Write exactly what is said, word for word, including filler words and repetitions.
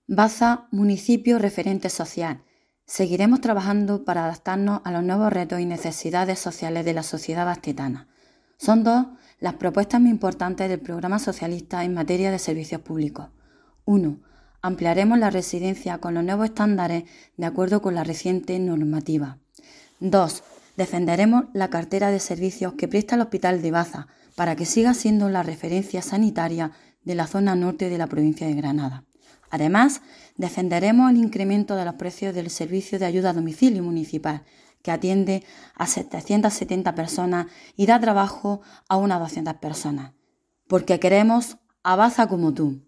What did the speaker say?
Baza, municipio referente social. Seguiremos trabajando para adaptarnos a los nuevos retos y necesidades sociales de la sociedad bastetana. Son dos las propuestas muy importantes del programa socialista en materia de servicios públicos. uno. Ampliaremos la residencia con los nuevos estándares de acuerdo con la reciente normativa. dos. Defenderemos la cartera de servicios que presta el Hospital de Baza para que siga siendo la referencia sanitaria de la zona norte de la provincia de Granada. Además, defenderemos el incremento de los precios del servicio de ayuda a domicilio municipal, que atiende a setecientas setenta personas y da trabajo a unas doscientas personas. Porque queremos a Baza como tú.